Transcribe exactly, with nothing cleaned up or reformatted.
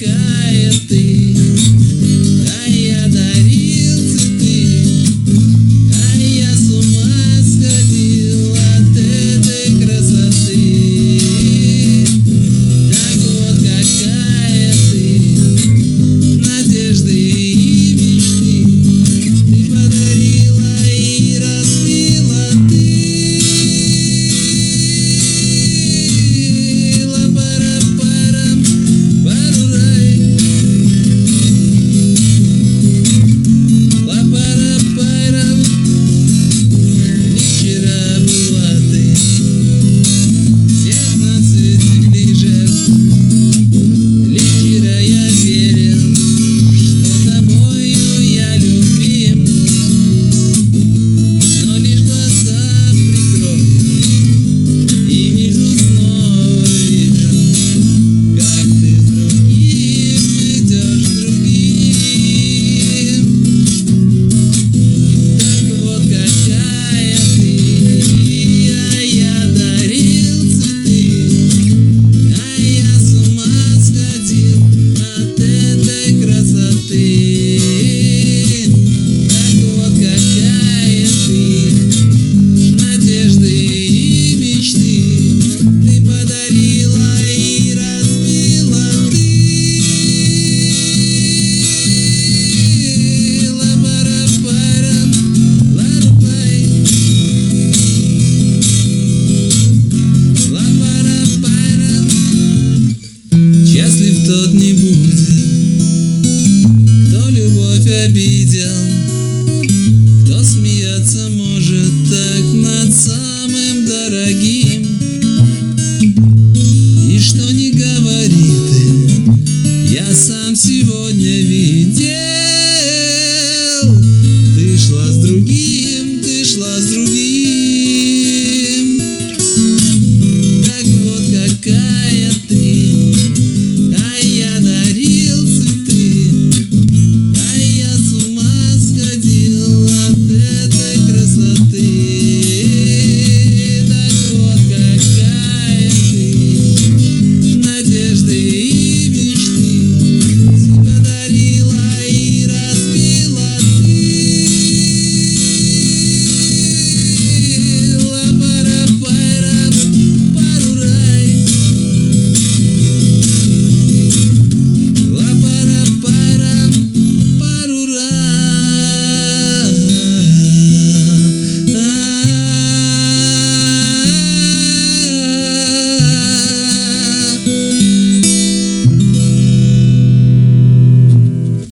какая ты, а я дарил цветы, а я с ума сходил от этой красоты. Так вот какая ты, надежды и мечты ты подарила и разбила ты. Ла-пара-парам, парурай. Ла-пара-парам, не вчера была ты. Всех на свете ближе. Лишь я верил, что тобою я любим. Но лишь глаза прикрою и вижу, снова вижу, как ты с другим идешь, с другим. Так вот какая ты, а я дарил цветы, а я с ума сходил от этой красоты. Так вот какая ты, надежды и мечты ты подарила и разбила ты. Ла-пара-парам, ла-ру-пай. Ла-пара-парам. Счастлив тот не будет, кто любовь обидел, кто смеяться может так над самым дорогим. И что не говори ты, я сам